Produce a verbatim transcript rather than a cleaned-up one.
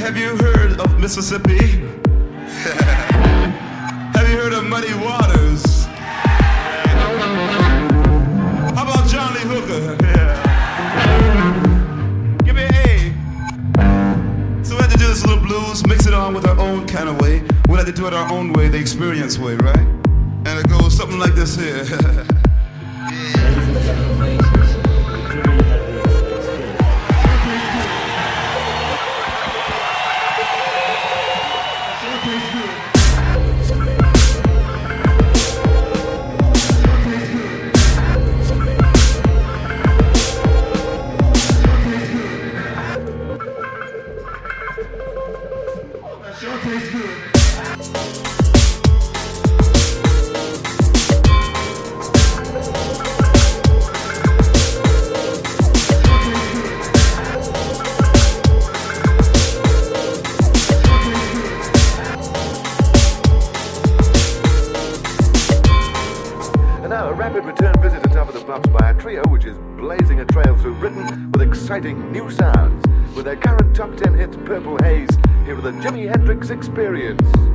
have you heard of Mississippi? Have you heard of Muddy Waters? How about John Lee Hooker? Give me an A. So we had to do this little blues, mix it on with our own kind of way. We had to do it our own way, the experience way, right? And it goes something like this here. Sure tastes good. And now a rapid return visit to Top of the Pops by a trio which is blazing a trail through Britain with exciting new sounds. With their current top ten hit Purple Haze, here are the Jimi Hendrix Experience.